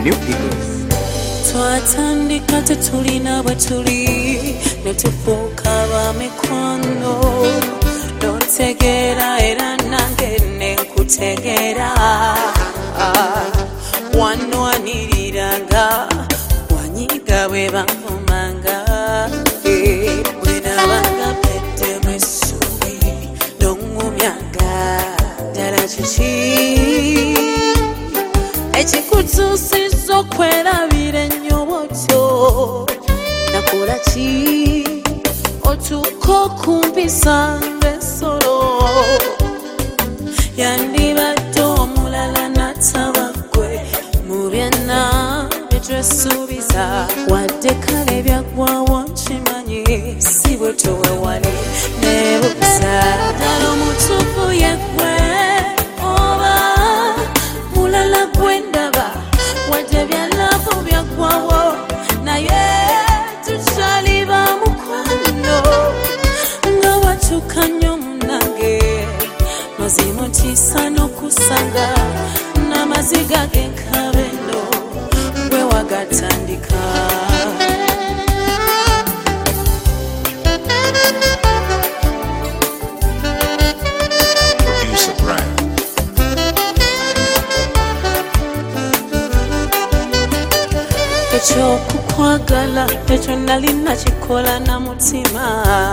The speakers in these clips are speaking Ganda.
New Eagles. Twatandika tetulina bwe tuli ne tufuuka ba mikono n'otegeera era nange ne nkutegeera wanwaniriranga wanyiga bwe banvumanga bwe nabanga mpedde mu essubi n'oŋŋumyanga ddala kiki ekikutuusizza okwerabira ennyoboto nakola ki otuuka okumpisa ng'ensolo yandibadde omulala nataba ggwe mu byonna bye twesuubiza wadde kale byaggwawo nkimanyi si bwe towewale neebuuza ddala omutuufu yeggwe oba mulala gwe ndaba wadde byalavu byaggwawo naye tukyali ba mukwano nga watuuka nnyo munange mazimu ntiisa n'okusanga n'amaziga g'enkabeno gwe wagatandika ekyokukwagala ekyo nali nakikola na mutima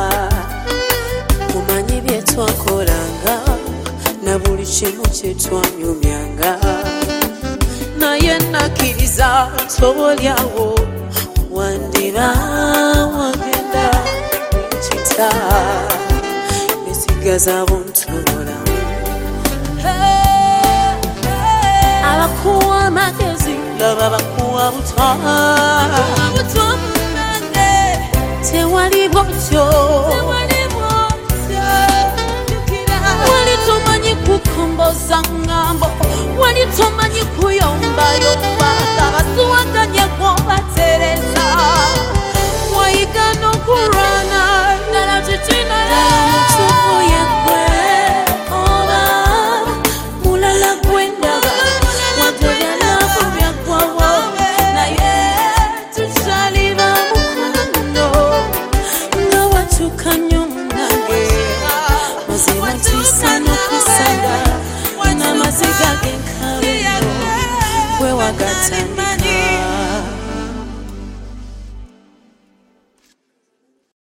mumanyi bye twakolanga na buli kimu kye twanyumyanga naye nakkiriza tobolyawo wandiba wagenda nkita nesigaza buntobola abakuwa amagezi laba bakuwa butwa tewali bwotyo wali tomanyi kukomboza ngambo wali tomanyi kuyombayomba abasuwaganye gwobatereza